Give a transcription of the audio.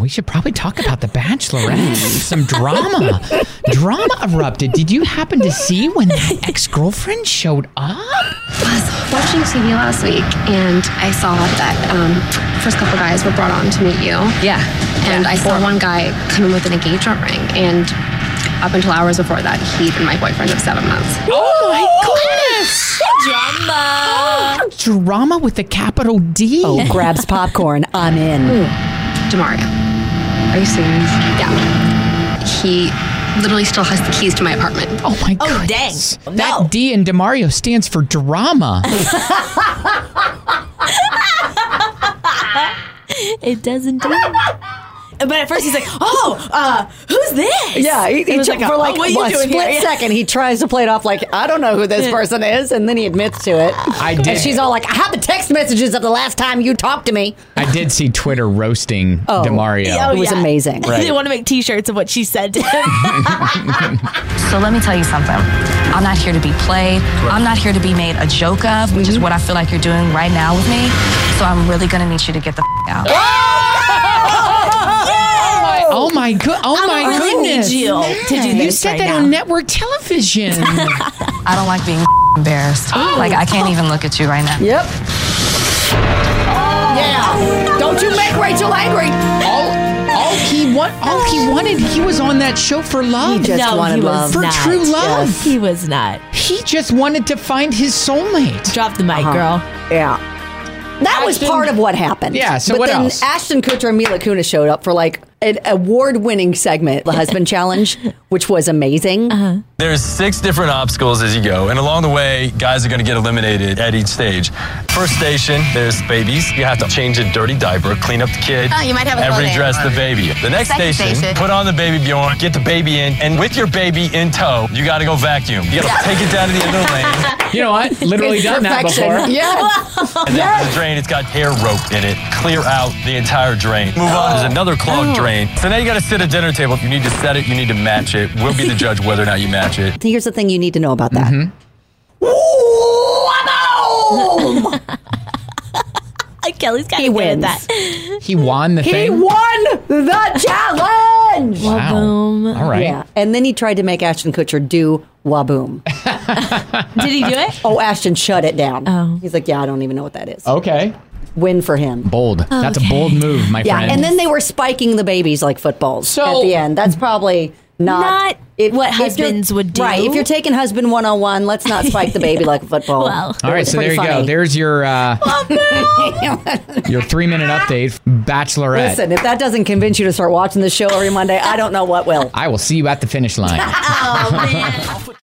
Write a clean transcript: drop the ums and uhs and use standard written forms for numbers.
we should probably talk about The Bachelorette. Some drama. Drama erupted. Did you happen to see when that ex-girlfriend showed up? I was watching TV last week, and I saw that first couple guys were brought on to meet you. Yeah. And I saw one guy come in with an engagement ring, and up until hours before that, he'd been my boyfriend of 7 months. Oh my goodness! Drama. Drama with a capital D. Oh, grabs popcorn. I'm in. Demario. Are you serious? Yeah. He literally still has the keys to my apartment. Oh my Oh, goodness. dang. That No. D in DeMario stands for drama. It does indeed. But at first he's like, who's this? Yeah, he It was took for like what are you a doing split here? second. He tries to play it off like, I don't know who this person is, and then he admits to it. I did. And she's all like, I have the text messages of the last time you talked to me. I did see Twitter roasting DeMario. It was amazing. They want to make T-shirts of what she said to him. So let me tell you something. I'm not here to be played. I'm not here to be made a joke of, which is what I feel like you're doing right now with me. So I'm really gonna need you to get the out. Oh my goodness. Need you to do You this said right that now. on network television. I don't like being embarrassed. Like I can't even look at you right now. Yep. Yeah. Don't you make Rachel angry. all he wanted, he was on that show for love. He just No, wanted he was love. For not. true love. Yes. He was not. He just wanted to find his soulmate. Drop the mic, girl. Yeah. That was Ashton- part of what happened. Yeah, so but what then else? Ashton Kutcher and Mila Kunis showed up for like an award-winning segment, the Husband Challenge, which was amazing. There's 6 different obstacles as you go, and along the way, guys are going to get eliminated at each stage. First station, there's babies. You have to change a dirty diaper, clean up the kid, Oh, you might have a and clothing. redress the baby. The next Second station, put on the baby Bjorn, get the baby in, and with your baby in tow, you got to go vacuum. You got to take it down to the end of the lane, You know what? Literally It's done that perfection. before. Yeah. and then the drain, it's got air rope in it. Clear out the entire drain. Move on, there's another clogged drain. So now you got to sit at dinner table. You need to set it, you need to match it. We'll be the judge whether or not you match it. Here's the thing you need to know about that. Kelly's kind He of good at wins. that. He won the He thing. won the challenge. Wow. Boom. All right. Yeah. And then he tried to make Ashton Kutcher do Waboom. Did he do it? Oh, Ashton shut it down. Oh. He's like, yeah, I don't even know what that is. Okay. Win for him. Bold. That's a bold move, my Yeah, friend. and then they were spiking the babies like footballs So- at the end. That's probably not what if you're- husbands would do. Right. If you're taking husband 101, let's not spike the baby like a football. Well. All right, so there you go. There's your your 3-minute update, Bachelorette. Listen, if that doesn't convince you to start watching the show every Monday, I don't know what will. I will see you at the finish line. Oh, man.